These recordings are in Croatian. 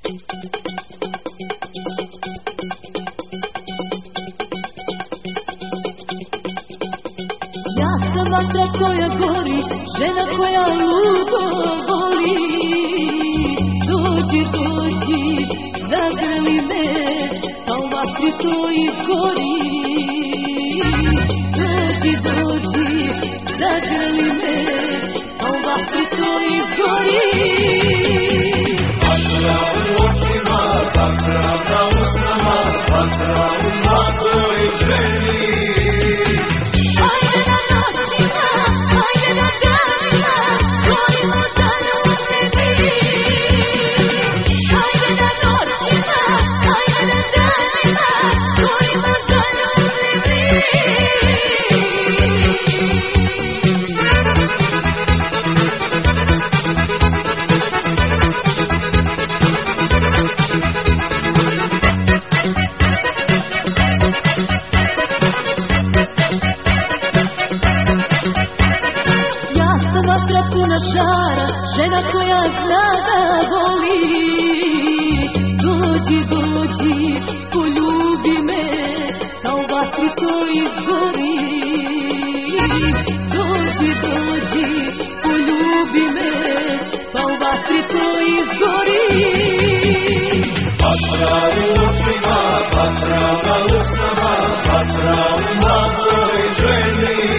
Ja sam vatra koja gori, žena koja ludo voli. Dođi, dođi, zagrli me, pa u vatri to izgori. Dođi, dođi, zagrli me, pa u vatri to izgori. Vatra u očima, vatra na usnama, vatra u mladoj ženi. Puna žara, žena koja zna da voli. Dođi, dođi, poljubi me, kao vatri to izgori. Dođi, dođi, poljubi me, kao vatri to izgori. Vatra u očima, vatra na usnama, vatra u mladoj ženi.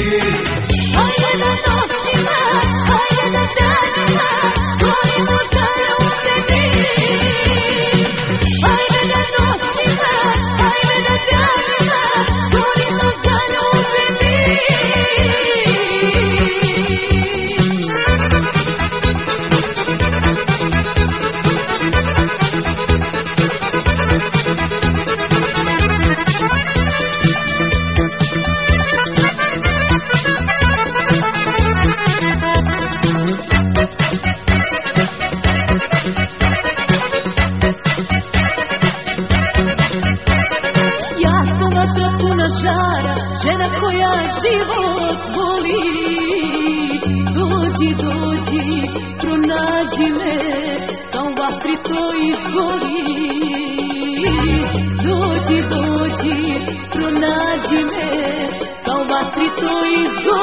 Puna žara, žena koja život voli. Dođi, dođi, pronađi me, kao vatri to izgori. Dođi, dođi, pronađi me, kao vatri to izgori.